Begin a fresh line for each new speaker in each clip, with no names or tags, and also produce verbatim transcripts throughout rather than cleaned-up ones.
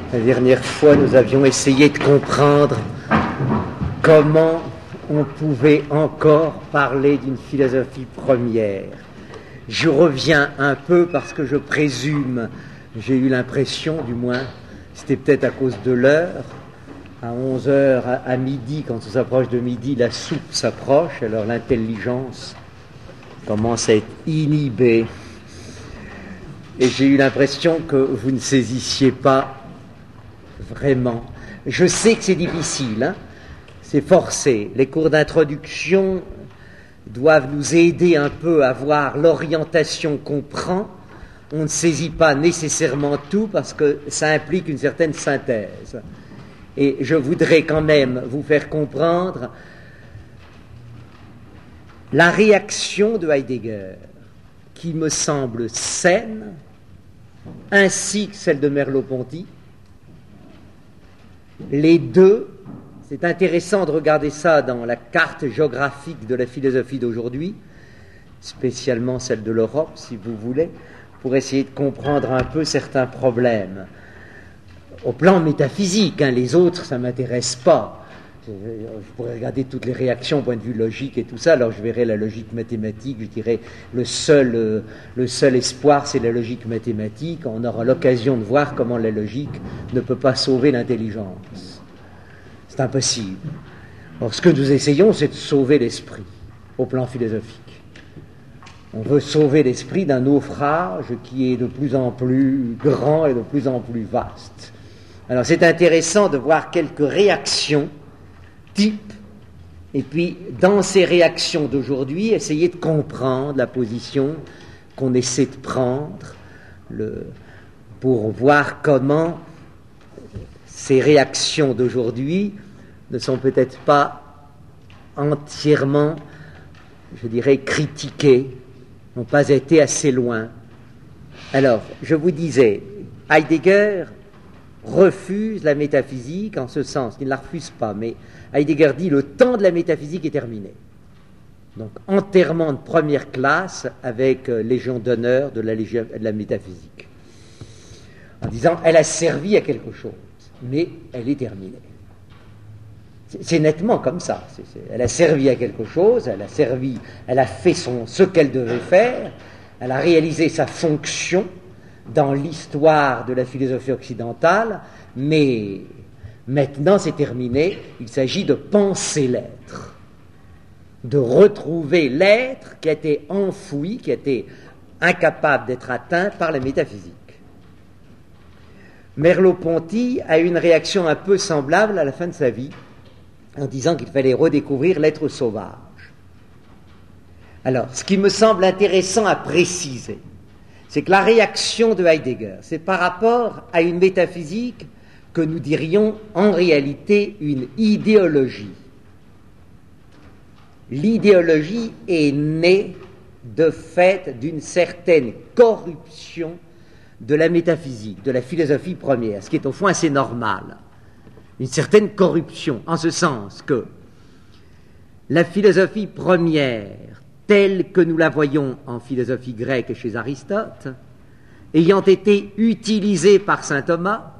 La dernière fois, nous avions essayé de comprendre comment on pouvait encore parler d'une philosophie première. Je reviens un peu parce que je présume, j'ai eu l'impression, du moins, c'était peut-être à cause de l'heure, à onze heures, à, à midi, quand on s'approche de midi, la soupe s'approche, alors l'intelligence commence à être inhibée. Et j'ai eu l'impression que vous ne saisissiez pas vraiment. Je sais que c'est difficile, hein, c'est forcé. Les cours d'introduction doivent nous aider un peu à voir l'orientation qu'on prend. On ne saisit pas nécessairement tout parce que ça implique une certaine synthèse. Et je voudrais quand même vous faire comprendre la réaction de Heidegger, qui me semble saine, ainsi que celle de Merleau-Ponty. Les deux, c'est intéressant de regarder ça dans la carte géographique de la philosophie d'aujourd'hui, spécialement celle de l'Europe, si vous voulez, pour essayer de comprendre un peu certains problèmes. Au plan métaphysique, hein, les autres, ça ne m'intéresse pas. Je pourrais regarder toutes les réactions au point de vue logique et tout ça, alors je verrais la logique mathématique, je dirais le seul, euh, le seul espoir c'est la logique mathématique, on aura l'occasion de voir comment la logique ne peut pas sauver l'intelligence. C'est impossible. Or ce que nous essayons c'est de sauver l'esprit au plan philosophique. On veut sauver l'esprit d'un naufrage qui est de plus en plus grand et de plus en plus vaste. Alors c'est intéressant de voir quelques réactions type, et puis dans ces réactions d'aujourd'hui, essayer de comprendre la position qu'on essaie de prendre le, pour voir comment ces réactions d'aujourd'hui ne sont peut-être pas entièrement, je dirais, critiquées, n'ont pas été assez loin. Alors, je vous disais, Heidegger refuse la métaphysique en ce sens, il ne la refuse pas, mais Heidegger dit le temps de la métaphysique est terminé. Donc, enterrement de première classe avec Légion d'honneur de la, légion, de la métaphysique. En disant, elle a servi à quelque chose, mais elle est terminée. C'est, c'est nettement comme ça. C'est, c'est, elle a servi à quelque chose, elle a servi, elle a fait son, ce qu'elle devait faire, elle a réalisé sa fonction dans l'histoire de la philosophie occidentale, mais maintenant c'est terminé, il s'agit de penser l'être, de retrouver l'être qui a été enfoui, qui a été incapable d'être atteint par la métaphysique. Merleau-Ponty a eu une réaction un peu semblable à la fin de sa vie, en disant qu'il fallait redécouvrir l'être sauvage. Alors, ce qui me semble intéressant à préciser, c'est que la réaction de Heidegger, c'est par rapport à une métaphysique que nous dirions en réalité une idéologie. L'idéologie est née de fait d'une certaine corruption de la métaphysique, de la philosophie première, ce qui est au fond assez normal. Une certaine corruption, en ce sens que la philosophie première, telle que nous la voyons en philosophie grecque et chez Aristote, ayant été utilisée par saint Thomas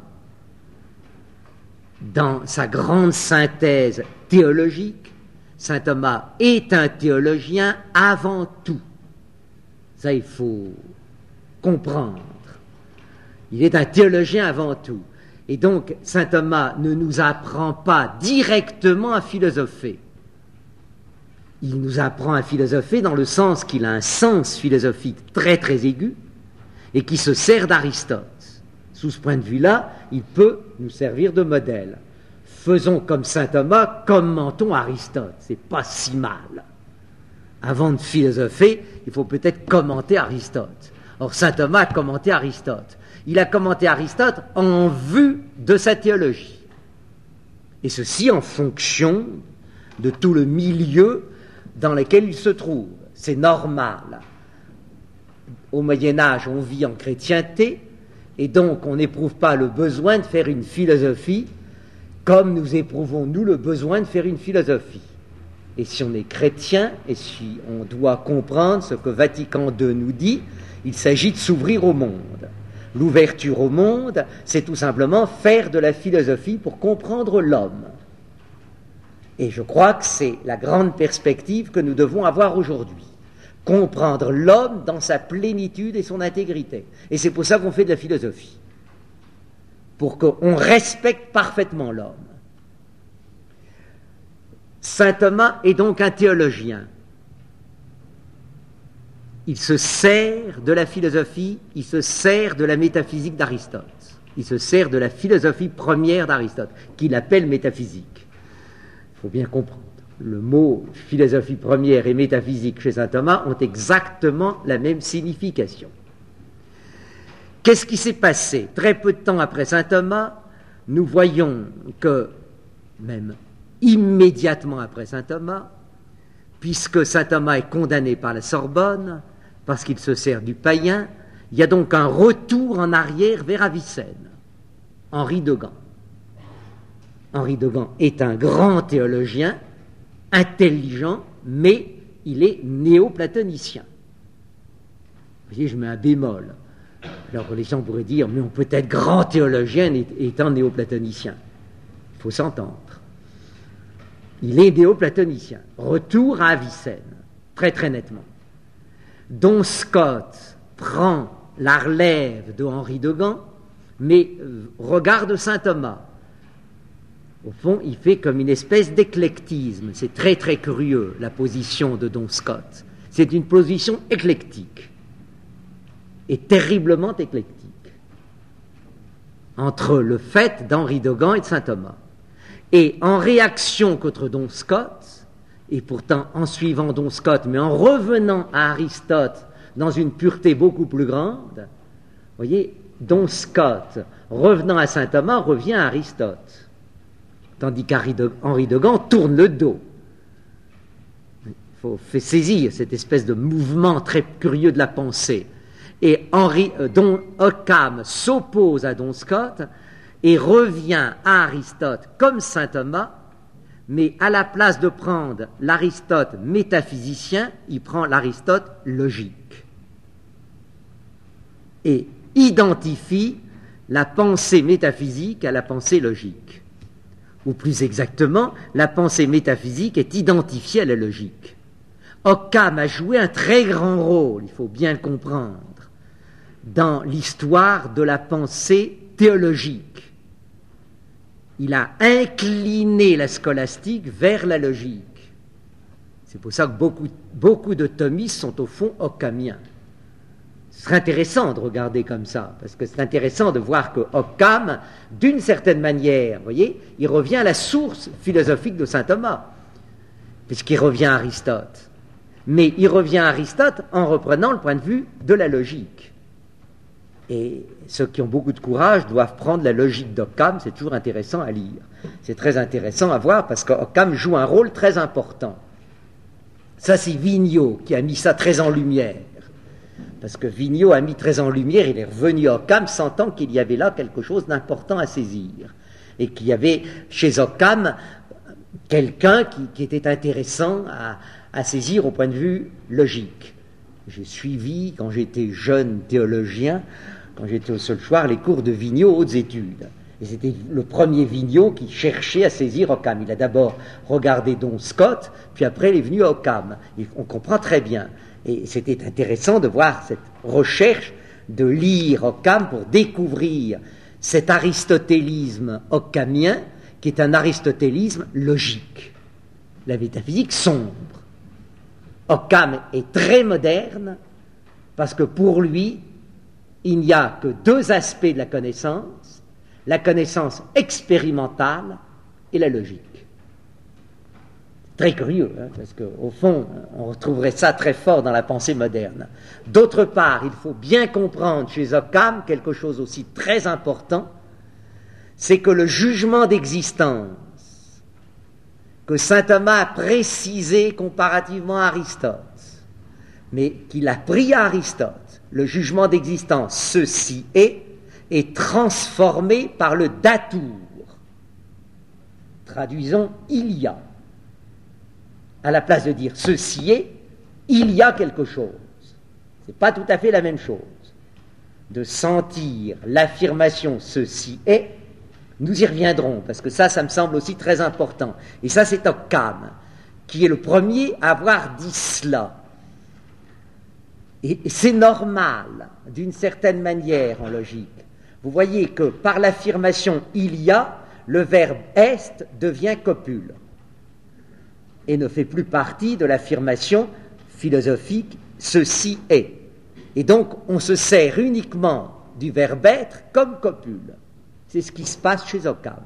dans sa grande synthèse théologique, saint Thomas est un théologien avant tout. Ça, il faut comprendre. Il est un théologien avant tout. Et donc, saint Thomas ne nous apprend pas directement à philosopher. Il nous apprend à philosopher dans le sens qu'il a un sens philosophique très très aigu et qui se sert d'Aristote. Sous ce point de vue-là, il peut nous servir de modèle. Faisons comme saint Thomas, commentons Aristote. C'est pas si mal. Avant de philosopher, il faut peut-être commenter Aristote. Or, saint Thomas a commenté Aristote. Il a commenté Aristote en vue de sa théologie. Et ceci en fonction de tout le milieu dans lequel il se trouve. C'est normal. Au Moyen-Âge, on vit en chrétienté, et donc on n'éprouve pas le besoin de faire une philosophie comme nous éprouvons, nous, le besoin de faire une philosophie. Et si on est chrétien, et si on doit comprendre ce que Vatican deux nous dit, il s'agit de s'ouvrir au monde. l'ouverture au monde, c'est tout simplement faire de la philosophie pour comprendre l'homme. Et je crois que c'est la grande perspective que nous devons avoir aujourd'hui. Comprendre l'homme dans sa plénitude et son intégrité. Et c'est pour ça qu'on fait de la philosophie. Pour qu'on respecte parfaitement l'homme. Saint Thomas est donc un théologien. Il se sert de la philosophie, il se sert de la métaphysique d'Aristote. Il se sert de la philosophie première d'Aristote, qu'il appelle métaphysique. Il faut bien comprendre. Le mot philosophie première et métaphysique chez saint Thomas ont exactement la même signification. Qu'est-ce qui s'est passé? Très peu de temps après saint Thomas, nous voyons que, même immédiatement après saint Thomas, puisque saint Thomas est condamné par la Sorbonne, parce qu'il se sert du païen, il y a donc un retour en arrière vers Avicenne, Henri de Gand. Henri de Gand est un grand théologien, intelligent, mais il est néoplatonicien. Vous voyez, je mets un bémol. Alors les gens pourraient dire, mais on peut être grand théologien étant néoplatonicien. Il faut s'entendre. Il est néoplatonicien. Retour à Avicenne, très très nettement. Don Scott prend la relève de Henri de Gand, mais euh, regarde saint Thomas. Au fond, il fait comme une espèce d'éclectisme. C'est très très curieux, la position de Don Scott. C'est une position éclectique, et terriblement éclectique, entre le fait d'Henri de Gand et de saint Thomas. Et en réaction contre Don Scott, et pourtant en suivant Don Scott, mais en revenant à Aristote dans une pureté beaucoup plus grande, vous voyez, Don Scott, revenant à saint Thomas, revient à Aristote. Tandis qu'Henri de, Henri de Gand tourne le dos. Il faut faire saisir cette espèce de mouvement très curieux de la pensée. Et Henri, euh, Don Occam s'oppose à Don Scott et revient à Aristote comme saint Thomas, mais à la place de prendre l'Aristote métaphysicien, il prend l'Aristote logique. Et identifie la pensée métaphysique à la pensée logique. Ou plus exactement, la pensée métaphysique est identifiée à la logique. Occam a joué un très grand rôle, il faut bien le comprendre, dans l'histoire de la pensée théologique. Il a incliné la scolastique vers la logique. C'est pour ça que beaucoup, beaucoup de thomistes sont au fond occamiens. Ce serait intéressant de regarder comme ça, parce que c'est intéressant de voir que Occam, d'une certaine manière, vous voyez, il revient à la source philosophique de saint Thomas, puisqu'il revient à Aristote. Mais il revient à Aristote en reprenant le point de vue de la logique. Et ceux qui ont beaucoup de courage doivent prendre la logique d'Occam, c'est toujours intéressant à lire. C'est très intéressant à voir, parce qu'Occam joue un rôle très important. Ça, c'est Vigneault qui a mis ça très en lumière. Parce que Vigneault a mis très en lumière, il est revenu à Occam, sentant qu'il y avait là quelque chose d'important à saisir. Et qu'il y avait chez Occam quelqu'un qui, qui était intéressant à, à saisir au point de vue logique. J'ai suivi, quand j'étais jeune théologien, quand j'étais au Solchoir, les cours de Vigneault, hautes études. Et c'était le premier Vigneault qui cherchait à saisir Occam. Il a d'abord regardé Don Scott, puis après il est venu à Occam. Et on comprend très bien. Et c'était intéressant de voir cette recherche, de lire Occam pour découvrir cet aristotélisme occamien, qui est un aristotélisme logique. La métaphysique sombre. Occam est très moderne, parce que pour lui, il n'y a que deux aspects de la connaissance, la connaissance expérimentale et la logique. Très curieux, hein, parce qu'au fond, on retrouverait ça très fort dans la pensée moderne. D'autre part, il faut bien comprendre chez Occam quelque chose aussi très important, c'est que le jugement d'existence que saint Thomas a précisé comparativement à Aristote, mais qu'il a pris à Aristote, le jugement d'existence, ceci est, est transformé par le datour. Traduisons, il y a. À la place de dire ceci est, il y a quelque chose. Ce n'est pas tout à fait la même chose. de sentir l'affirmation « ceci est », nous y reviendrons, parce que ça, ça me semble aussi très important. Et ça, c'est Occam, qui est le premier à avoir dit cela. Et c'est normal, d'une certaine manière, en logique. Vous voyez que par l'affirmation « il y a », le verbe « est » devient copule et ne fait plus partie de l'affirmation philosophique « ceci est ». Et donc, on se sert uniquement du verbe « être » comme copule. C'est ce qui se passe chez Occam.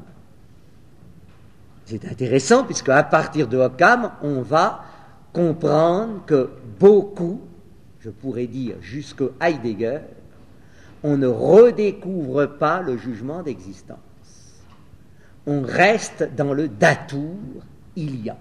C'est intéressant, puisque à partir de Occam, on va comprendre que beaucoup, je pourrais dire jusqu'à Heidegger, on ne redécouvre pas le jugement d'existence. On reste dans le datour « il y a »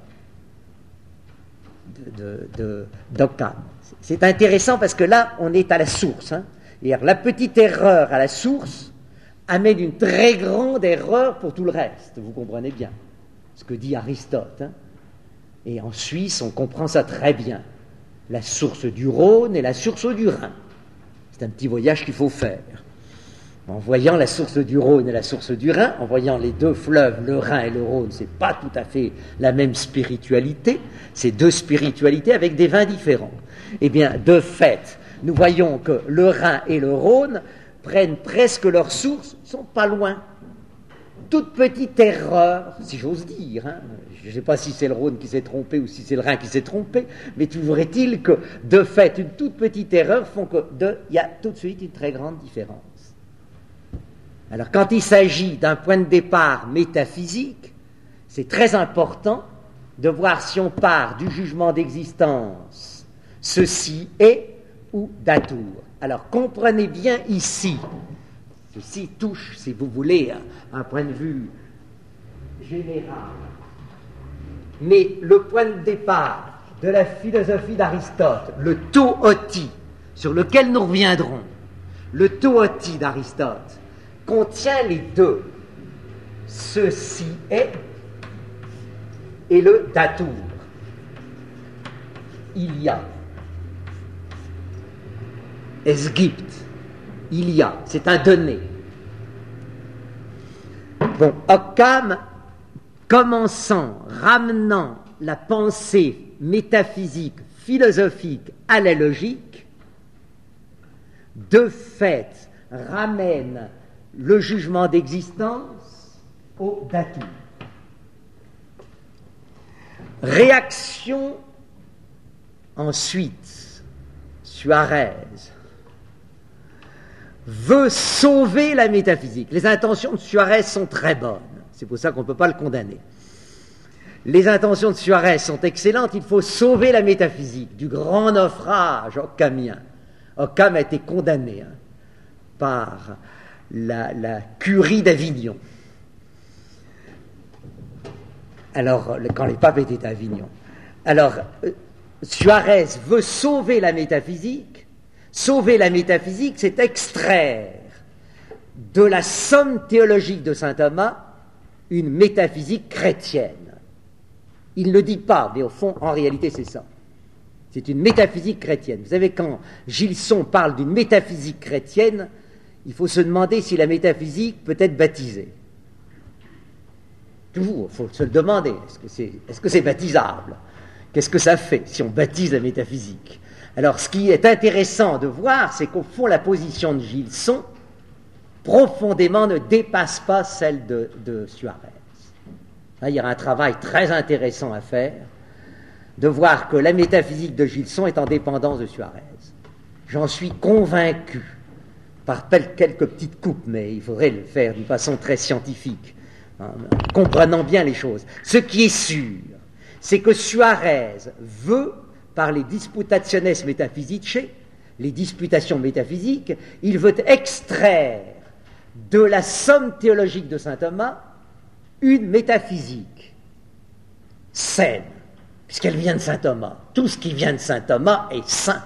de, de, de, d'Occam. C'est intéressant parce que là, on est à la source. Hein. Et la petite erreur à la source amène une très grande erreur pour tout le reste. Vous comprenez bien ce que dit Aristote. Hein. Et en Suisse, on comprend ça très bien. La source du Rhône et la source du Rhin. C'est un petit voyage qu'il faut faire. En voyant la source du Rhône et la source du Rhin, en voyant les deux fleuves, le Rhin et le Rhône, c'est pas tout à fait la même spiritualité, c'est deux spiritualités avec des vins différents. Eh bien, de fait, nous voyons que le Rhin et le Rhône prennent presque leur source, ils sont pas loin. Toute petite erreur, si j'ose dire, hein, je ne sais pas si c'est le Rhône qui s'est trompé ou si c'est le Rhin qui s'est trompé, mais toujours est-il que, de fait, une toute petite erreur font que il y a tout de suite une très grande différence. Alors, quand il s'agit d'un point de départ métaphysique, c'est très important de voir si on part du jugement d'existence, ceci est, ou datour. Alors, comprenez bien ici, ceci touche, si vous voulez, un, un point de vue général. Mais le point de départ de la philosophie d'Aristote, le tooti, sur lequel nous reviendrons, le tooti d'Aristote, contient les deux, ceci est et le datour. Il y a. Es gibt. Il y a. C'est un donné. Bon, Occam, commençant, ramenant la pensée métaphysique, philosophique à la logique, de fait, ramène le jugement d'existence au datour. Réaction ensuite, Suarez veut sauver la métaphysique. Les intentions de Suarez sont très bonnes, c'est pour ça qu'on ne peut pas le condamner. Les intentions de Suarez sont excellentes, il faut sauver la métaphysique du grand naufrage occamien. Occam a été condamné hein, par La, la curie d'Avignon. Alors, quand les papes étaient à Avignon. Alors, Suarez veut sauver la métaphysique. Sauver la métaphysique, c'est extraire de la somme théologique de saint Thomas une métaphysique chrétienne. Il ne le dit pas, mais au fond, en réalité, c'est ça. C'est une métaphysique chrétienne. Vous savez, quand Gilson parle d'une métaphysique chrétienne, il faut se demander si la métaphysique peut être baptisée. Toujours, il faut se le demander. Est-ce que c'est, est-ce que c'est baptisable ? Qu'est-ce que ça fait si on baptise la métaphysique ? Alors, ce qui est intéressant de voir, c'est qu'au fond, la position de Gilson, profondément, ne dépasse pas celle de, de Suarez. Là, il y a un travail très intéressant à faire, de voir que la métaphysique de Gilson est en dépendance de Suarez. J'en suis convaincu. Par quelques petites coupes, mais il faudrait le faire d'une façon très scientifique, en comprenant bien les choses. Ce qui est sûr, c'est que Suarez veut, par les disputationes metaphysicae, les disputations métaphysiques, il veut extraire de la somme théologique de saint Thomas une métaphysique saine, puisqu'elle vient de saint Thomas. Tout ce qui vient de saint Thomas est saint,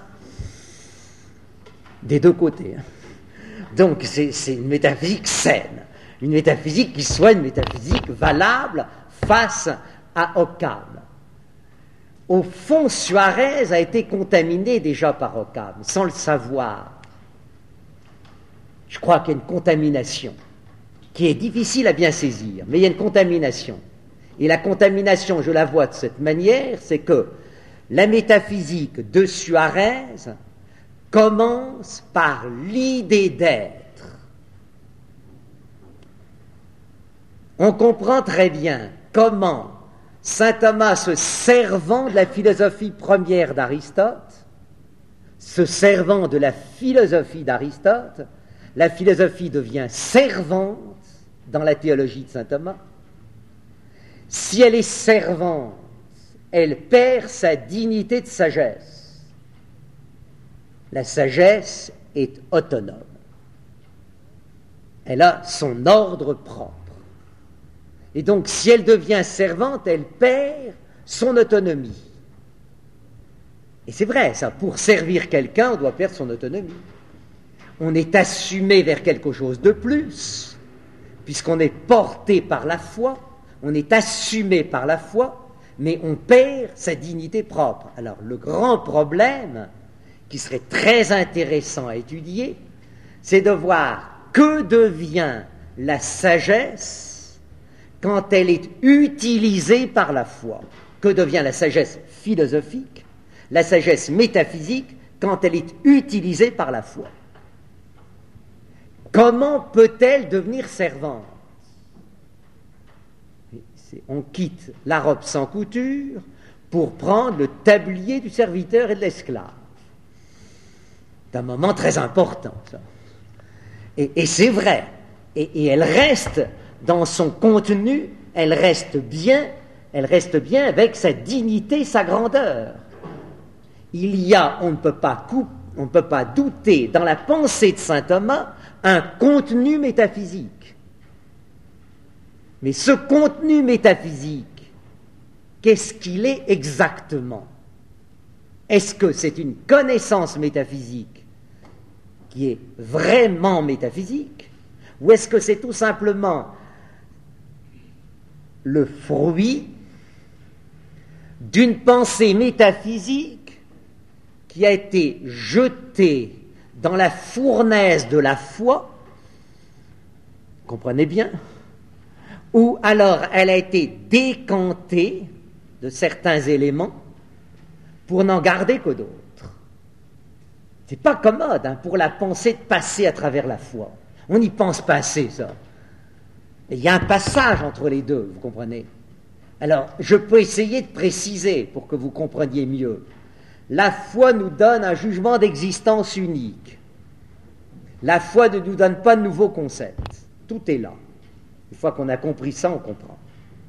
des deux côtés. Hein. Donc, c'est, c'est une métaphysique saine, une métaphysique qui soit une métaphysique valable face à Occam. Au fond, Suarez a été contaminé déjà par Occam, sans le savoir. je crois qu'il y a une contamination qui est difficile à bien saisir, mais il y a une contamination. Et la contamination, je la vois de cette manière, c'est que la métaphysique de Suarez commence par l'idée d'être. On comprend très bien comment saint Thomas, se servant de la philosophie première d'Aristote, se servant de la philosophie d'Aristote, la philosophie devient servante dans la théologie de saint Thomas. Si elle est servante, elle perd sa dignité de sagesse. La sagesse est autonome. Elle a son ordre propre. Et donc, si elle devient servante, elle perd son autonomie. Et c'est vrai, ça, pour servir quelqu'un, on doit perdre son autonomie. On est assumé vers quelque chose de plus, puisqu'on est porté par la foi, on est assumé par la foi, mais on perd sa dignité propre. Alors, le grand problème, qui serait très intéressant à étudier, c'est de voir que devient la sagesse quand elle est utilisée par la foi. Que devient la sagesse philosophique, la sagesse métaphysique, quand elle est utilisée par la foi. Comment peut-elle devenir servante? On quitte la robe sans couture pour prendre le tablier du serviteur et de l'esclave. C'est un moment très important, ça. Et, et c'est vrai. Et, et elle reste dans son contenu, elle reste bien, elle reste bien avec sa dignité, sa grandeur. Il y a, on ne peut pas couper, on ne peut pas douter, dans la pensée de saint Thomas, un contenu métaphysique. Mais ce contenu métaphysique, qu'est-ce qu'il est exactement? Est-ce que c'est une connaissance métaphysique qui est vraiment métaphysique, ou est-ce que c'est tout simplement le fruit d'une pensée métaphysique qui a été jetée dans la fournaise de la foi, comprenez bien, ou alors elle a été décantée de certains éléments pour n'en garder que d'autres. C'est pas commode hein, pour la pensée de passer à travers la foi. On n'y pense pas assez, ça. Il y a un passage entre les deux, vous comprenez? Alors, je peux essayer de préciser pour que vous compreniez mieux. La foi nous donne un jugement d'existence unique. La foi ne nous donne pas de nouveaux concepts. Tout est là. Une fois qu'on a compris ça, on comprend.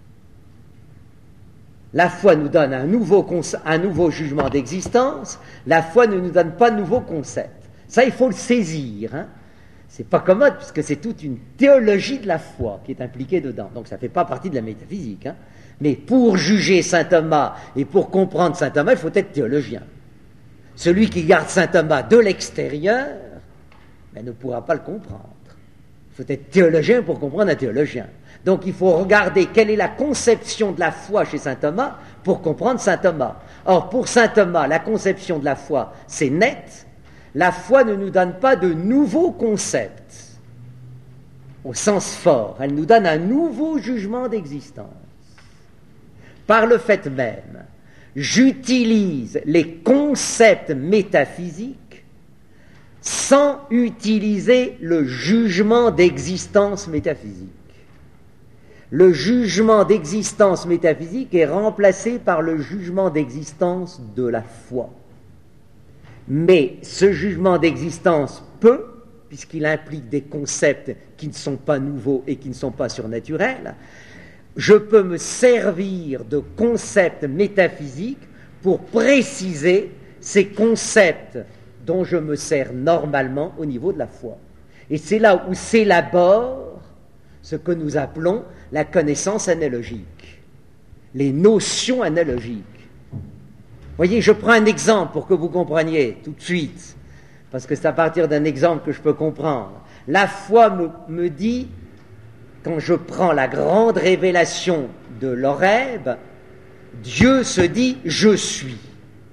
La foi nous donne un nouveau, conce- un nouveau jugement d'existence. La foi ne nous donne pas de nouveaux concepts. Ça, il faut le saisir. Hein. C'est pas commode, puisque c'est toute une théologie de la foi qui est impliquée dedans. Donc ça ne fait pas partie de la métaphysique. Hein. Mais pour juger saint Thomas et pour comprendre saint Thomas, il faut être théologien. Celui qui garde saint Thomas de l'extérieur, ben, ne pourra pas le comprendre. Il faut être théologien pour comprendre un théologien. Donc il faut regarder quelle est la conception de la foi chez saint Thomas pour comprendre saint Thomas. Or, pour saint Thomas, la conception de la foi, c'est net. La foi ne nous donne pas de nouveaux concepts, au sens fort. Elle nous donne un nouveau jugement d'existence. Par le fait même, j'utilise les concepts métaphysiques sans utiliser le jugement d'existence métaphysique. Le jugement d'existence métaphysique est remplacé par le jugement d'existence de la foi. Mais ce jugement d'existence peut, puisqu'il implique des concepts qui ne sont pas nouveaux et qui ne sont pas surnaturels, je peux me servir de concepts métaphysiques pour préciser ces concepts dont je me sers normalement au niveau de la foi. Et c'est là où s'élabore ce que nous appelons la connaissance analogique, les notions analogiques. Voyez, je prends un exemple pour que vous compreniez tout de suite, parce que c'est à partir d'un exemple que je peux comprendre. La foi me, me dit, quand je prends la grande révélation de l'Horeb, Dieu se dit « je suis ».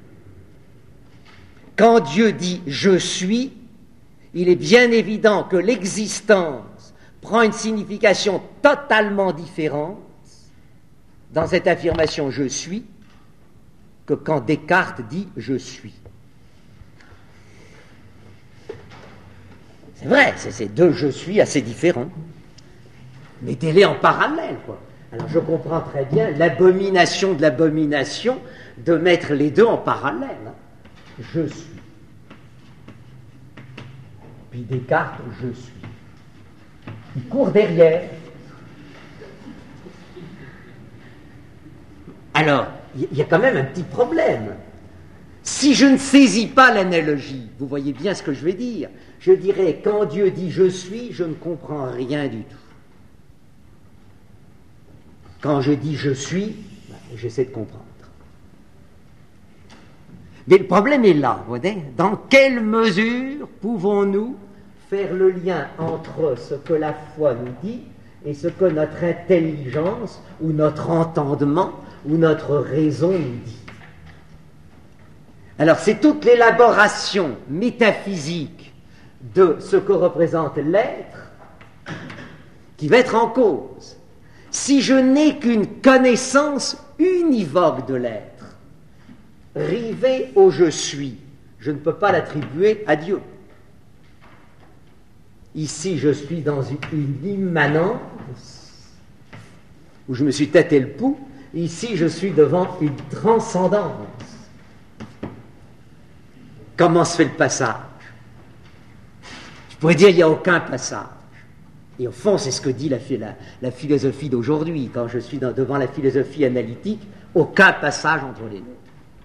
Quand Dieu dit « je suis », il est bien évident que l'existence prend une signification totalement différente dans cette affirmation « je suis » que quand Descartes dit « je suis ». C'est vrai, c'est ces deux « je suis » assez différents. Mettez-les en parallèle, quoi. Alors je comprends très bien l'abomination de l'abomination de mettre les deux en parallèle. Hein. Je suis. Puis Descartes, je suis. Il court derrière. Alors, il y a quand même un petit problème. Si je ne saisis pas l'analogie, vous voyez bien ce que je vais dire, je dirais, quand Dieu dit « je suis », je ne comprends rien du tout. Quand je dis « je suis », ben, j'essaie de comprendre. Mais le problème est là, vous voyez. Dans quelle mesure pouvons-nous faire le lien entre ce que la foi nous dit et ce que notre intelligence ou notre entendement ou notre raison nous dit? Alors c'est toute l'élaboration métaphysique de ce que représente l'être qui va être en cause. Si je n'ai qu'une connaissance univoque de l'être, rivée au je suis, je ne peux pas l'attribuer à Dieu. Ici, je suis dans une, une immanence où je me suis tâté le pouls. Ici, je suis devant une transcendance. Comment se fait le passage? Je pourrais dire qu'il n'y a aucun passage. Et au fond, c'est ce que dit la, la, la philosophie d'aujourd'hui. Quand je suis dans, devant la philosophie analytique, aucun passage entre les deux.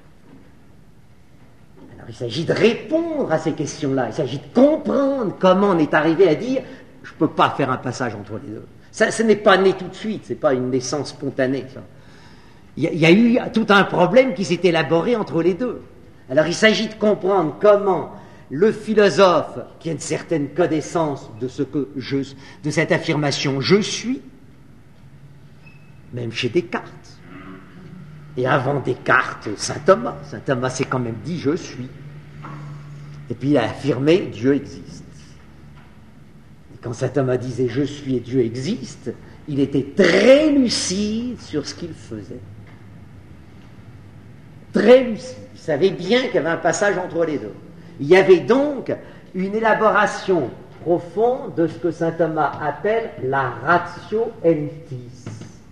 Alors il s'agit de répondre à ces questions-là. Il s'agit de comprendre comment on est arrivé à dire « je ne peux pas faire un passage entre les deux ». Ça, ce n'est pas né tout de suite, ce n'est pas une naissance spontanée. Ça. Il, y a, il y a eu tout un problème qui s'est élaboré entre les deux. Alors il s'agit de comprendre comment le philosophe qui a une certaine connaissance de ce que je, de cette affirmation « je suis », même chez Descartes, et avant Descartes, saint Thomas, saint Thomas s'est quand même dit « je suis », et puis il a affirmé « Dieu existe ». Et quand saint Thomas disait « je suis » et « Dieu existe », il était très lucide sur ce qu'il faisait. Très lucide. Il savait bien qu'il y avait un passage entre les deux. Il y avait donc une élaboration profonde de ce que saint Thomas appelle la ratio entis.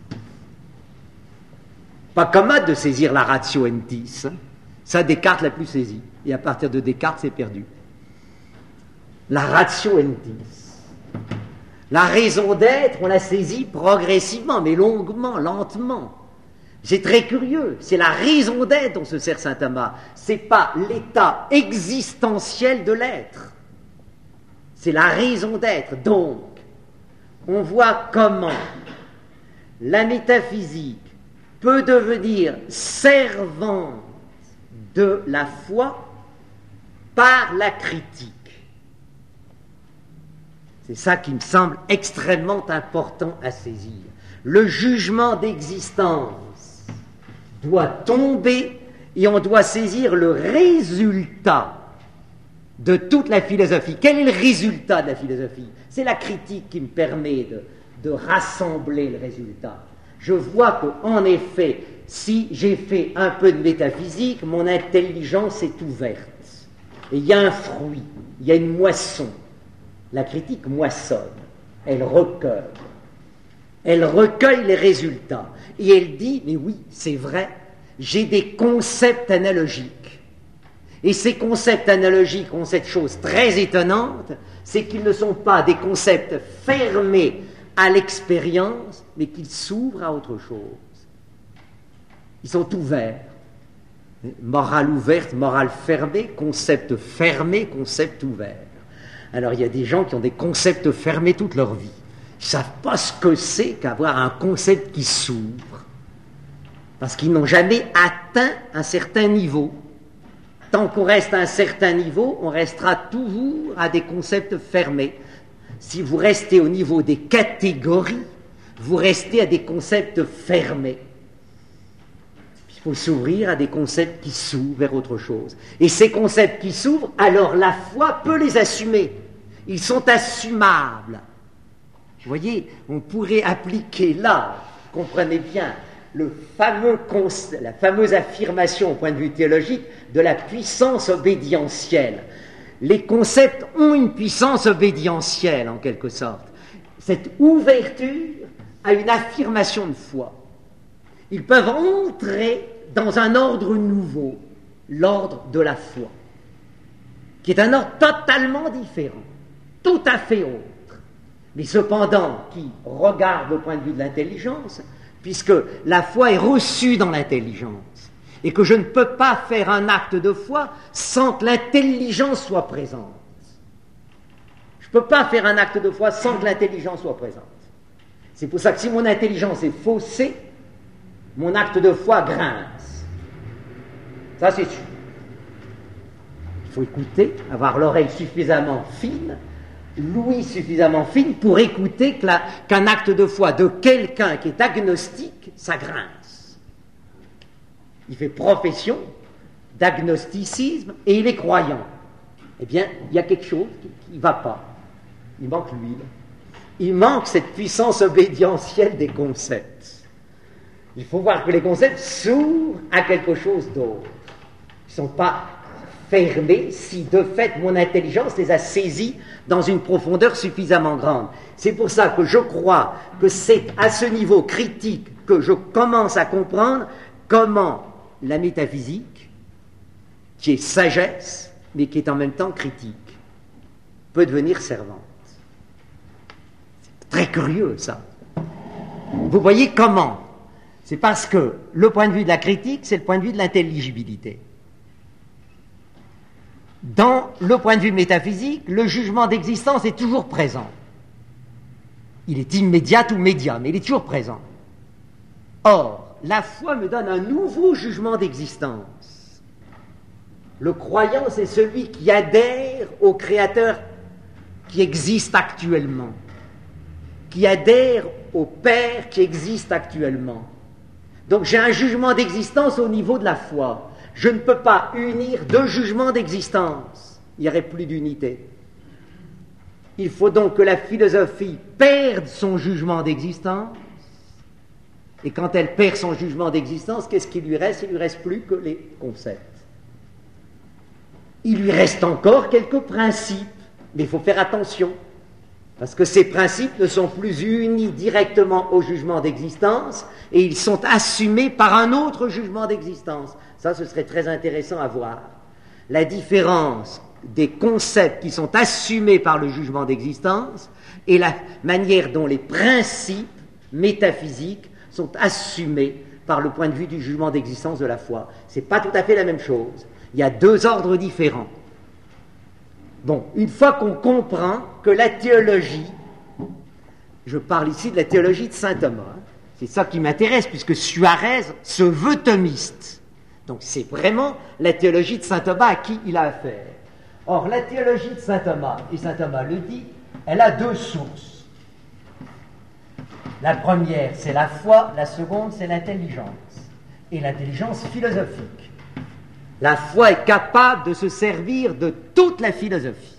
Pas commode de saisir la ratio entis. Ça, Descartes l'a plus saisi. Et à partir de Descartes, c'est perdu. La ratio entis. La raison d'être, on l'a saisie progressivement, mais longuement, lentement. C'est très curieux, c'est la raison d'être dont se sert saint Thomas. Ce n'est pas l'état existentiel de l'être. C'est la raison d'être. Donc, on voit comment la métaphysique peut devenir servante de la foi par la critique. C'est ça qui me semble extrêmement important à saisir. Le jugement d'existence doit tomber et on doit saisir le résultat de toute la philosophie. Quel est le résultat de la philosophie? C'est la critique qui me permet de, de rassembler le résultat. Je vois qu'en effet, si j'ai fait un peu de métaphysique, mon intelligence est ouverte. Et il y a un fruit, il y a une moisson. La critique moissonne, elle recueille. Elle recueille les résultats. Et elle dit, mais oui, c'est vrai, j'ai des concepts analogiques. Et ces concepts analogiques ont cette chose très étonnante, c'est qu'ils ne sont pas des concepts fermés à l'expérience, mais qu'ils s'ouvrent à autre chose. Ils sont ouverts. Morale ouverte, morale fermée, concept fermé, concept ouvert. Alors il y a des gens qui ont des concepts fermés toute leur vie. Ils ne savent pas ce que c'est qu'avoir un concept qui s'ouvre, parce qu'ils n'ont jamais atteint un certain niveau. Tant qu'on reste à un certain niveau, on restera toujours à des concepts fermés. Si vous restez au niveau des catégories, vous restez à des concepts fermés. Il faut s'ouvrir à des concepts qui s'ouvrent vers autre chose. Et ces concepts qui s'ouvrent, alors la foi peut les assumer. Ils sont assumables. Vous voyez, on pourrait appliquer là, comprenez bien, le fameux concept, la fameuse affirmation au point de vue théologique de la puissance obédientielle. Les concepts ont une puissance obédientielle en quelque sorte. Cette ouverture à une affirmation de foi. Ils peuvent entrer dans un ordre nouveau, l'ordre de la foi, qui est un ordre totalement différent, tout à fait autre, mais cependant qui regarde au point de vue de l'intelligence, puisque la foi est reçue dans l'intelligence, et que je ne peux pas faire un acte de foi sans que l'intelligence soit présente. Je ne peux pas faire un acte de foi sans que l'intelligence soit présente. C'est pour ça que si mon intelligence est faussée, mon acte de foi grince. Ça, c'est sûr. Il faut écouter, avoir l'oreille suffisamment fine, l'ouïe suffisamment fine pour écouter que la, qu'un acte de foi de quelqu'un qui est agnostique, ça grince. Il fait profession d'agnosticisme et il est croyant. Eh bien, il y a quelque chose qui ne va pas. Il manque l'huile. Il manque cette puissance obédientielle des concepts. Il faut voir que les concepts s'ouvrent à quelque chose d'autre. Ils ne sont pas fermés si de fait mon intelligence les a saisis dans une profondeur suffisamment grande. C'est pour ça que je crois que c'est à ce niveau critique que je commence à comprendre comment la métaphysique, qui est sagesse, mais qui est en même temps critique, peut devenir servante. C'est très curieux, ça. Vous voyez comment? C'est parce que le point de vue de la critique, c'est le point de vue de l'intelligibilité. Dans le point de vue métaphysique, le jugement d'existence est toujours présent. Il est immédiat ou médiat, mais il est toujours présent. Or, la foi me donne un nouveau jugement d'existence. Le croyant, c'est celui qui adhère au Créateur qui existe actuellement, qui adhère au Père qui existe actuellement. Donc j'ai un jugement d'existence au niveau de la foi. Je ne peux pas unir deux jugements d'existence. Il n'y aurait plus d'unité. Il faut donc que la philosophie perde son jugement d'existence. Et quand elle perd son jugement d'existence, qu'est-ce qui lui reste? Il ne lui reste plus que les concepts. Il lui reste encore quelques principes, mais il faut faire attention. Parce que ces principes ne sont plus unis directement au jugement d'existence et ils sont assumés par un autre jugement d'existence. Ça, ce serait très intéressant à voir. La différence des concepts qui sont assumés par le jugement d'existence et la manière dont les principes métaphysiques sont assumés par le point de vue du jugement d'existence de la foi. Ce n'est pas tout à fait la même chose. Il y a deux ordres différents. Bon, une fois qu'on comprend que la théologie, je parle ici de la théologie de saint Thomas, c'est ça qui m'intéresse, puisque Suarez se veut thomiste. Donc c'est vraiment la théologie de saint Thomas à qui il a affaire. Or, la théologie de saint Thomas, et saint Thomas le dit, elle a deux sources. La première, c'est la foi, la seconde, c'est l'intelligence, et l'intelligence philosophique. La foi est capable de se servir de toute la philosophie.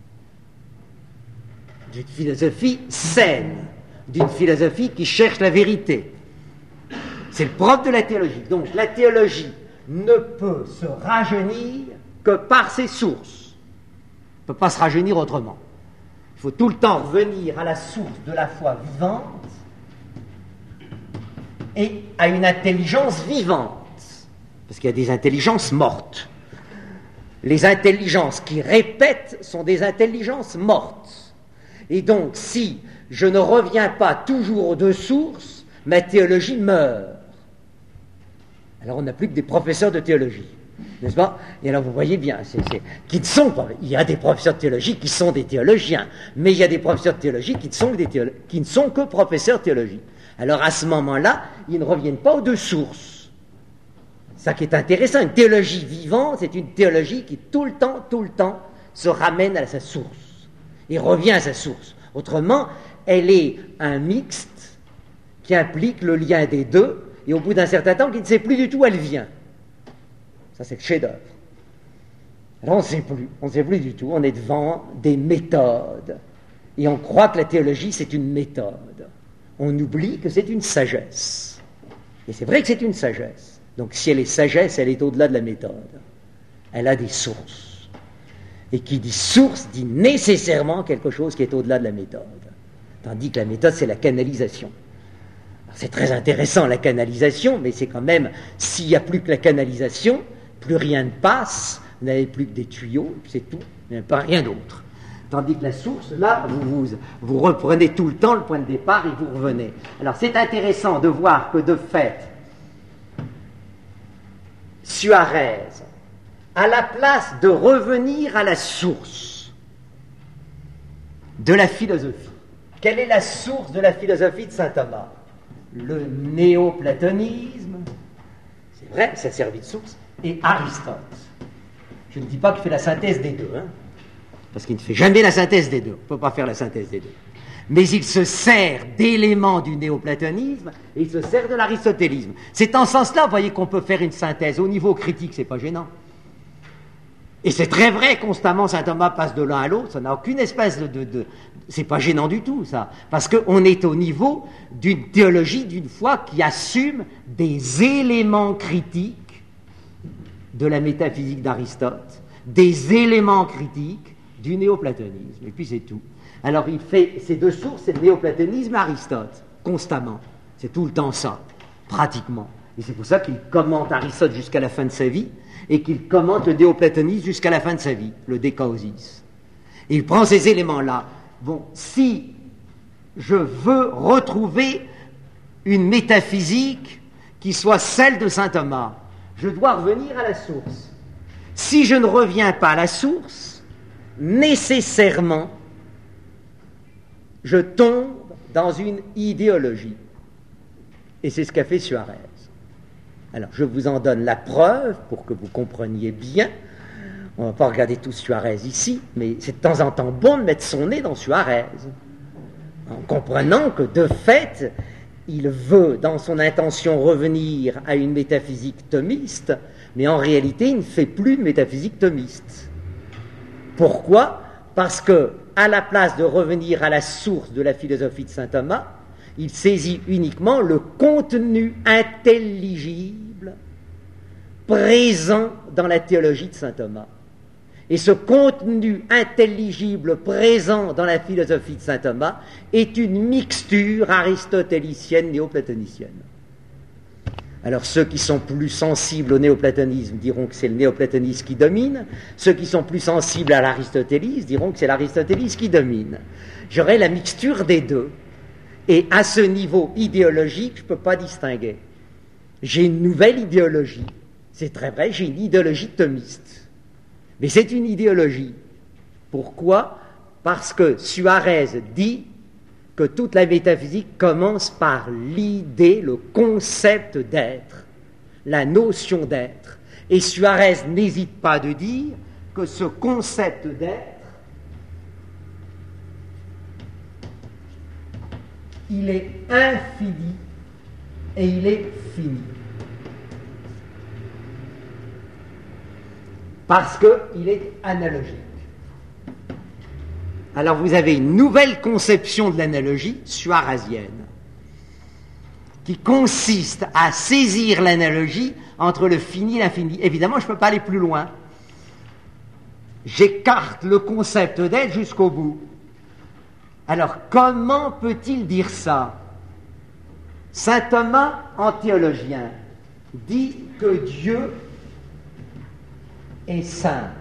D'une philosophie saine, d'une philosophie qui cherche la vérité. C'est le propre de la théologie. Donc la théologie ne peut se rajeunir que par ses sources. Elle ne peut pas se rajeunir autrement. Il faut tout le temps revenir à la source de la foi vivante et à une intelligence vivante. Parce qu'il y a des intelligences mortes. Les intelligences qui répètent sont des intelligences mortes. Et donc, si je ne reviens pas toujours aux deux sources, ma théologie meurt. Alors, on n'a plus que des professeurs de théologie, n'est-ce pas? Et alors, vous voyez bien, c'est, c'est, qui ne sont pas... Il y a des professeurs de théologie qui sont des théologiens, mais il y a des professeurs de théologie qui ne sont que, des théolo- qui ne sont que professeurs de théologie. Alors, à ce moment-là, ils ne reviennent pas aux deux sources. Ça qui est intéressant, une théologie vivante, c'est une théologie qui tout le temps, tout le temps, se ramène à sa source et revient à sa source. Autrement, elle est un mixte qui implique le lien des deux et au bout d'un certain temps, qui ne sait plus du tout où elle vient. Ça, c'est le chef-d'œuvre. Alors on ne sait plus, on ne sait plus du tout, on est devant des méthodes. Et on croit que la théologie, c'est une méthode. On oublie que c'est une sagesse. Et c'est vrai que c'est une sagesse. Donc si elle est sagesse, elle est au-delà de la méthode. Elle a des sources. Et qui dit source, dit nécessairement quelque chose qui est au-delà de la méthode. Tandis que la méthode, c'est la canalisation. Alors, c'est très intéressant, la canalisation, mais c'est quand même, s'il n'y a plus que la canalisation, plus rien ne passe, vous n'avez plus que des tuyaux, c'est tout, il n'y a pas rien d'autre. Tandis que la source, là, vous, vous, vous reprenez tout le temps le point de départ et vous revenez. Alors c'est intéressant de voir que de fait, Suarez, à la place de revenir à la source de la philosophie, quelle est la source de la philosophie de saint Thomas? Le néoplatonisme, c'est vrai, ça servi de source, et Aristote. Je ne dis pas qu'il fait la synthèse des deux, hein, parce qu'il ne fait jamais la synthèse des deux, on ne peut pas faire la synthèse des deux. Mais il se sert d'éléments du néoplatonisme et il se sert de l'aristotélisme. C'est en ce sens-là, vous voyez, qu'on peut faire une synthèse. Au niveau critique, c'est pas gênant. Et c'est très vrai, constamment, saint Thomas passe de l'un à l'autre, ça n'a aucune espèce de... de, de c'est pas gênant du tout, ça. Parce qu'on est au niveau d'une théologie, d'une foi, qui assume des éléments critiques de la métaphysique d'Aristote, des éléments critiques du néoplatonisme. Et puis c'est tout. Alors il fait ces deux sources, c'est le néoplatonisme et Aristote, constamment. C'est tout le temps ça, pratiquement. Et c'est pour ça qu'il commente Aristote jusqu'à la fin de sa vie, et qu'il commente le néoplatonisme jusqu'à la fin de sa vie, le décaosis. Et il prend ces éléments-là. Bon, si je veux retrouver une métaphysique qui soit celle de saint Thomas, je dois revenir à la source. Si je ne reviens pas à la source, nécessairement, je tombe dans une idéologie. Et c'est ce qu'a fait Suarez. Alors, je vous en donne la preuve pour que vous compreniez bien. On ne va pas regarder tout Suarez ici, mais c'est de temps en temps bon de mettre son nez dans Suarez, en comprenant que, de fait, il veut, dans son intention, revenir à une métaphysique thomiste, mais en réalité, il ne fait plus de métaphysique thomiste. Pourquoi ? Parce que, à la place de revenir à la source de la philosophie de saint Thomas, il saisit uniquement le contenu intelligible présent dans la théologie de saint Thomas. Et ce contenu intelligible présent dans la philosophie de saint Thomas est une mixture aristotélicienne néoplatonicienne. Alors ceux qui sont plus sensibles au néoplatonisme diront que c'est le néoplatonisme qui domine, ceux qui sont plus sensibles à l'aristotélisme diront que c'est l'aristotélisme qui domine. J'aurai la mixture des deux. Et à ce niveau idéologique, je ne peux pas distinguer. J'ai une nouvelle idéologie. C'est très vrai, j'ai une idéologie thomiste. Mais c'est une idéologie. Pourquoi ? Parce que Suarez dit que toute la métaphysique commence par l'idée, le concept d'être, la notion d'être. Et Suarez n'hésite pas de dire que ce concept d'être, il est infini et il est fini. Parce qu'il est analogique. Alors vous avez une nouvelle conception de l'analogie suarazienne, qui consiste à saisir l'analogie entre le fini et l'infini. Évidemment, je ne peux pas aller plus loin. J'écarte le concept d'être jusqu'au bout. Alors, comment peut-il dire ça ? Saint Thomas, en théologien, dit que Dieu est saint.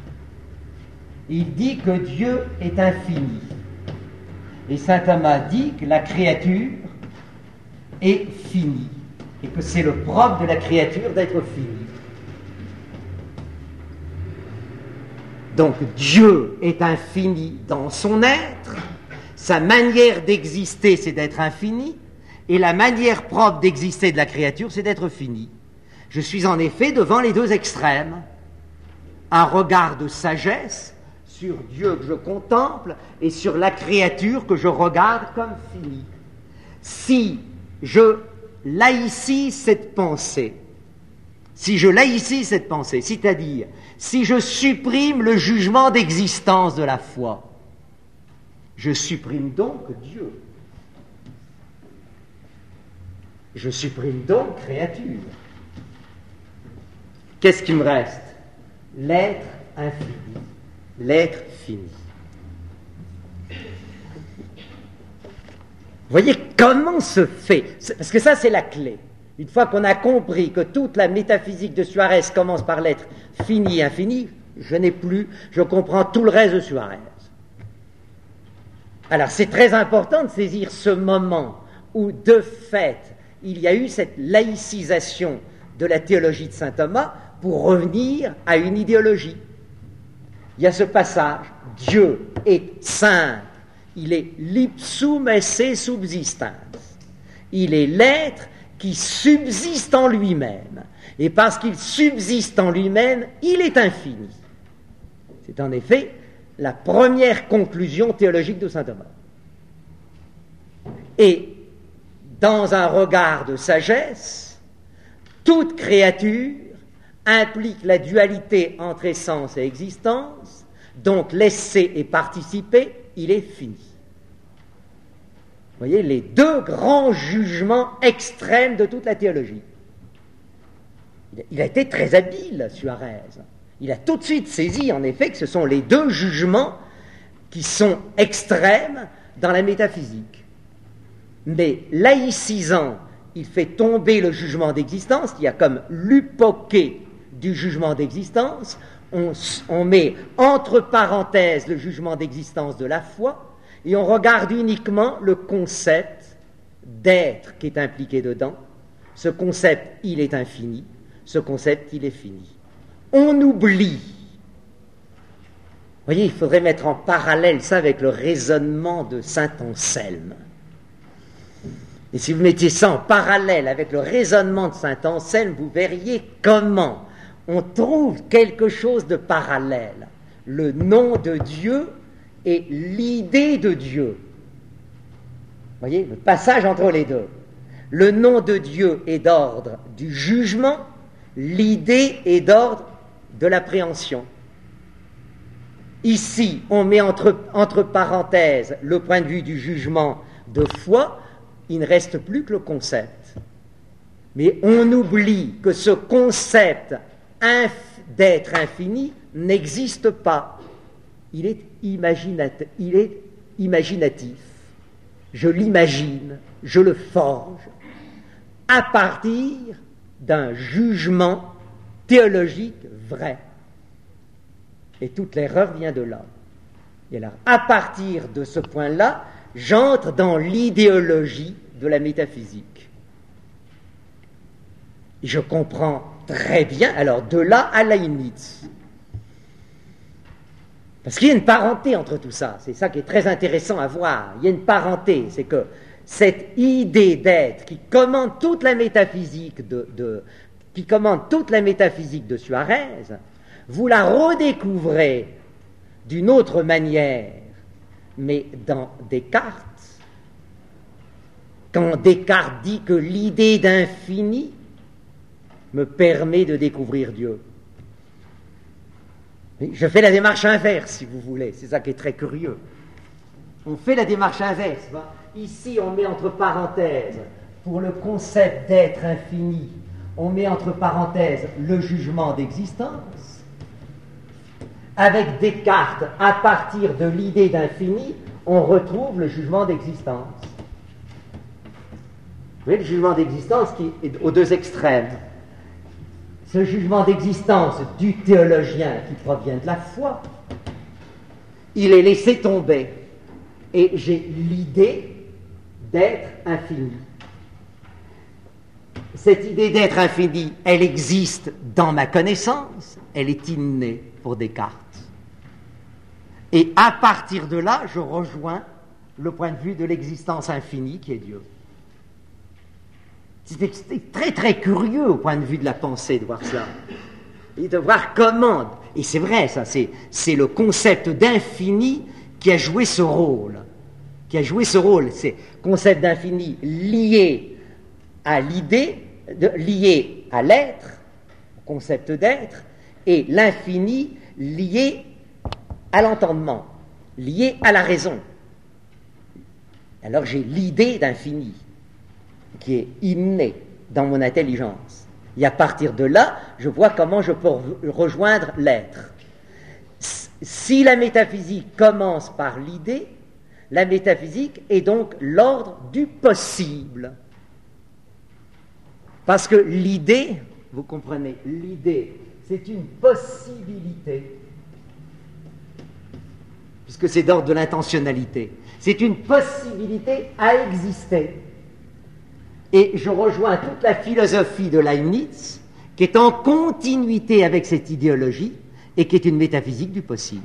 Il dit que Dieu est infini. Et saint Thomas dit que la créature est finie. Et que c'est le propre de la créature d'être finie. Donc, Dieu est infini dans son être. Sa manière d'exister, c'est d'être infini, et la manière propre d'exister de la créature, c'est d'être fini. Je suis en effet devant les deux extrêmes. Un regard de sagesse sur Dieu que je contemple et sur la créature que je regarde comme finie. Si je laïcise cette pensée, si je laïcise cette pensée, c'est-à-dire si je supprime le jugement d'existence de la foi, je supprime donc Dieu. Je supprime donc créature. Qu'est-ce qui me reste? L'être infini, l'être fini. Vous voyez comment se fait, parce que ça c'est la clé. Une fois qu'on a compris que toute la métaphysique de Suarez commence par l'être fini, infini, je n'ai plus, je comprends tout le reste de Suarez. Alors c'est très important de saisir ce moment où de fait il y a eu cette laïcisation de la théologie de saint Thomas pour revenir à une idéologie. Il y a ce passage, Dieu est saint, il est l'ipsum esse subsistens, il est l'être qui subsiste en lui-même, et parce qu'il subsiste en lui-même, il est infini. C'est en effet la première conclusion théologique de saint Thomas. Et dans un regard de sagesse, toute créature implique la dualité entre essence et existence, donc laisser et participer, il est fini. Vous voyez, les deux grands jugements extrêmes de toute la théologie. Il a été très habile, Suarez. Il a tout de suite saisi, en effet, que ce sont les deux jugements qui sont extrêmes dans la métaphysique. Mais laïcisant, il fait tomber le jugement d'existence, il y a comme l'hypoké du jugement d'existence, on, on met entre parenthèses le jugement d'existence de la foi, et on regarde uniquement le concept d'être qui est impliqué dedans. Ce concept, il est infini, ce concept, il est fini. On oublie. Vous voyez, il faudrait mettre en parallèle ça avec le raisonnement de saint Anselme. Et si vous mettiez ça en parallèle avec le raisonnement de saint Anselme, vous verriez comment on trouve quelque chose de parallèle. Le nom de Dieu et l'idée de Dieu. Vous voyez, le passage entre les deux. Le nom de Dieu est d'ordre du jugement, l'idée est d'ordre de l'appréhension. Ici, on met entre, entre parenthèses le point de vue du jugement de foi, il ne reste plus que le concept. Mais on oublie que ce concept inf- d'être infini n'existe pas. Il est, imaginat- il est imaginatif. Je l'imagine, je le forge, à partir d'un jugement théologique vrai. Et toute l'erreur vient de là. Et alors, à partir de ce point-là, j'entre dans l'idéologie de la métaphysique. Et je comprends très bien, alors de là à Leibniz. Parce qu'il y a une parenté entre tout ça, c'est ça qui est très intéressant à voir. Il y a une parenté, c'est que cette idée d'être qui commande toute la métaphysique de, de, qui commande toute la métaphysique de Suarez, vous la redécouvrez d'une autre manière, mais dans Descartes. Quand Descartes dit que l'idée d'infini me permet de découvrir Dieu. Je fais la démarche inverse, si vous voulez, c'est ça qui est très curieux. On fait la démarche inverse. Ici, on met entre parenthèses, pour le concept d'être infini, on met entre parenthèses le jugement d'existence. Avec Descartes, à partir de l'idée d'infini, on retrouve le jugement d'existence. Vous voyez, le jugement d'existence qui est aux deux extrêmes. Ce jugement d'existence du théologien qui provient de la foi, il est laissé tomber. Et j'ai l'idée d'être infini. Cette idée d'être infini, elle existe dans ma connaissance, elle est innée pour Descartes. Et à partir de là, je rejoins le point de vue de l'existence infinie qui est Dieu. C'est très très curieux au point de vue de la pensée de voir cela. Et de voir comment, et c'est vrai ça, c'est, c'est le concept d'infini qui a joué ce rôle. Qui a joué ce rôle, c'est concept d'infini lié à l'idée, de, lié à l'être, concept d'être, et l'infini lié à l'entendement, lié à la raison. Alors j'ai l'idée d'infini qui est innée dans mon intelligence. Et à partir de là, je vois comment je peux rejoindre l'être. Si la métaphysique commence par l'idée, la métaphysique est donc l'ordre du possible. Parce que l'idée, vous comprenez, l'idée, c'est une possibilité, puisque c'est d'ordre de l'intentionnalité. C'est une possibilité à exister. Et je rejoins toute la philosophie de Leibniz, qui est en continuité avec cette idéologie, et qui est une métaphysique du possible.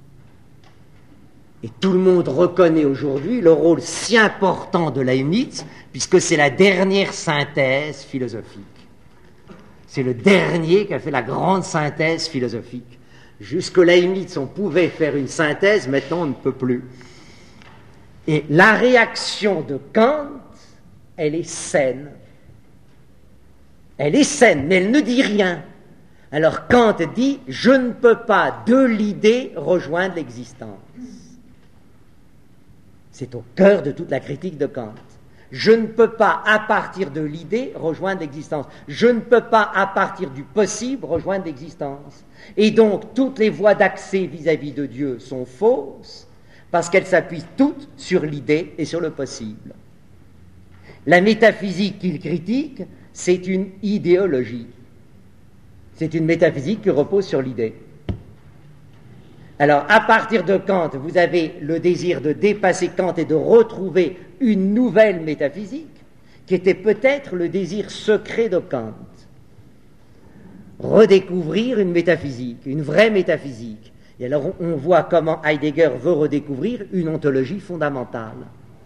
Et tout le monde reconnaît aujourd'hui le rôle si important de Leibniz, puisque c'est la dernière synthèse philosophique. C'est le dernier qui a fait la grande synthèse philosophique. Jusque Leibniz, on pouvait faire une synthèse, maintenant on ne peut plus. Et la réaction de Kant, elle est saine. Elle est saine, mais elle ne dit rien. Alors Kant dit, je ne peux pas de l'idée rejoindre l'existence. C'est au cœur de toute la critique de Kant. Je ne peux pas, à partir de l'idée, rejoindre l'existence. Je ne peux pas, à partir du possible, rejoindre l'existence. Et donc, toutes les voies d'accès vis-à-vis de Dieu sont fausses, parce qu'elles s'appuient toutes sur l'idée et sur le possible. La métaphysique qu'il critique, c'est une idéologie. C'est une métaphysique qui repose sur l'idée. Alors, à partir de Kant, vous avez le désir de dépasser Kant et de retrouver une nouvelle métaphysique, qui était peut-être le désir secret de Kant. Redécouvrir une métaphysique, une vraie métaphysique. Et alors, on voit comment Heidegger veut redécouvrir une ontologie fondamentale.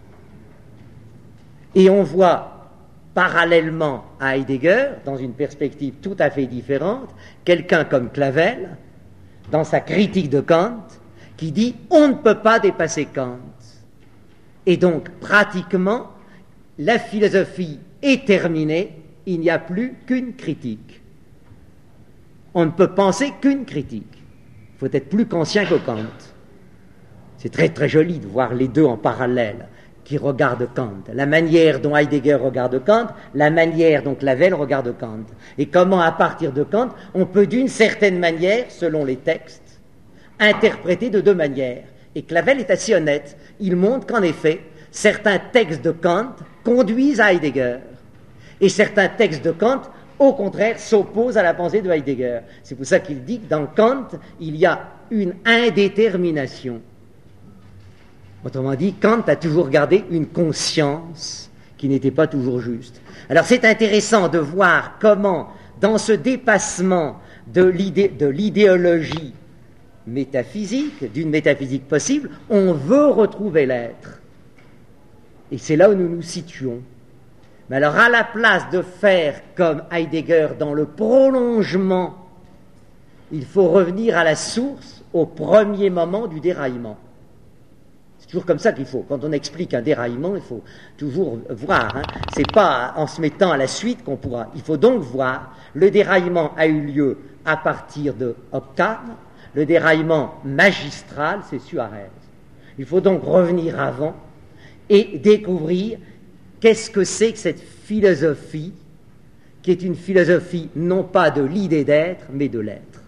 Et on voit, parallèlement à Heidegger, dans une perspective tout à fait différente, quelqu'un comme Clavel, dans sa critique de Kant, qui dit « on ne peut pas dépasser Kant ». Et donc, pratiquement, la philosophie est terminée, il n'y a plus qu'une critique. On ne peut penser qu'une critique. Il faut être plus conscient que Kant. C'est très très joli de voir les deux en parallèle, qui regardent Kant. La manière dont Heidegger regarde Kant, la manière dont Clavel regarde Kant. Et comment, à partir de Kant, on peut d'une certaine manière, selon les textes, interpréter de deux manières. Et Clavel est assez honnête. Il montre qu'en effet, certains textes de Kant conduisent à Heidegger. Et certains textes de Kant, au contraire, s'opposent à la pensée de Heidegger. C'est pour ça qu'il dit que dans Kant, il y a une indétermination. Autrement dit, Kant a toujours gardé une conscience qui n'était pas toujours juste. Alors c'est intéressant de voir comment, dans ce dépassement de, l'idé- de l'idéologie métaphysique, d'une métaphysique possible, on veut retrouver l'être. Et c'est là où nous nous situons. Mais alors, à la place de faire comme Heidegger dans le prolongement, il faut revenir à la source, au premier moment du déraillement. C'est toujours comme ça qu'il faut. Quand on explique un déraillement, il faut toujours voir. Hein. C'est pas en se mettant à la suite qu'on pourra. Il faut donc voir. Le déraillement a eu lieu à partir de Octave. Le déraillement magistral, c'est Suarez. Il faut donc revenir avant et découvrir qu'est-ce que c'est que cette philosophie, qui est une philosophie non pas de l'idée d'être, mais de l'être.